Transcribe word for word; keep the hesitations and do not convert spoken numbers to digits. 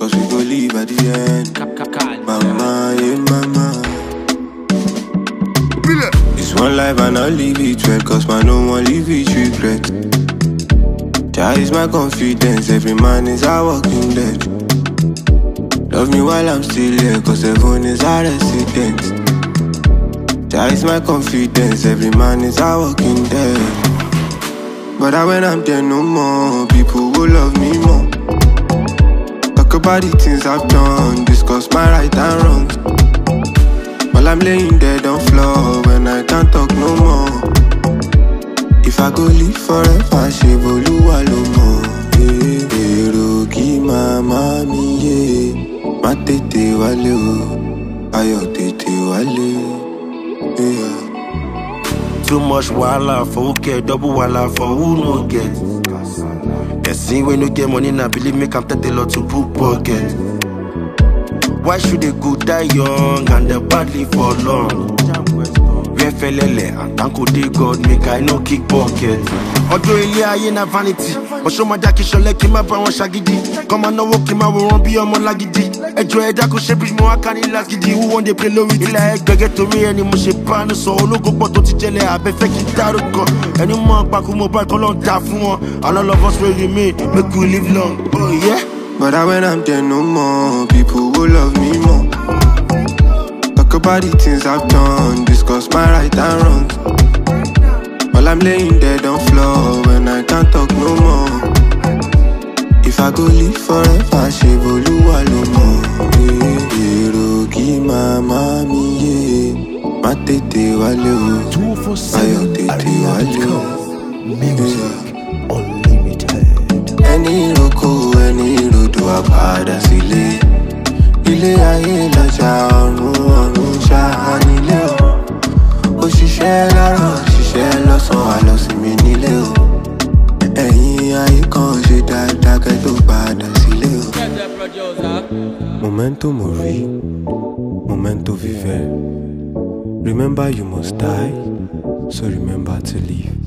cause we go leave at the end. Mama, yeah, mama. It's one life and I'll leave it well, cause man no one leave it regret. Jah is my confidence, every man is a walking dead. Love me while I'm still here, cause heaven is our residence. Jah is my confidence, every man is a walking dead. But I when I'm there no more, people will love me more. Talk about the things I've done, discuss my right and wrongs. While I'm laying dead on floor, when I can't talk no more. If I go live forever, she Oluwa lo mo. Ero ki mama mi ye, ma tete wale o, ayo tete wale. Yeah. Too much wala for who care, double wala for who no get. They see when you get money now, believe me, can take a lot to put pocket. Why should they go die young and they badly for long? Where felele and thank you God make I no kick pocket. Ojo ile aye na vanity, osho ma jaki shole ki ma ba won shagidi. Come on no work ki ma wo ron bi omo lagidi. Ejo eda ko she bridge mo akani last gidi. Who want dey play low with ila egbege to me any mo se panu so ologo po to ti jele abe fe ki daruko. Any mo pa ku mo ba ko lon da fun won. And all of us will remain, make we live long. Oh yeah. But I when I'm there no more, people will love me more. Talk about the things I've done, discuss my right and wrongs. While I'm laying dead on floor, when I can't talk no more. If I go live forever, she Oluwa lo mo. Ero ki mama mi ye, ma tete wale o, ayo tete wale o. Music unlimited. Any roko, any rodo apada sile. Ile ayé lọ́jà ọ̀run ọ̀run ṣáá nílé o. Òṣìṣẹ́ láàárọ̀ òṣìṣẹ́ lọ́sàn-án wà lọ sí mi nílé o. Ẹ̀yin ayé kan ṣe dáadáa kẹ́ tó padà sílé o. Momento mori, momento viver. Remember you must die, so remember to live.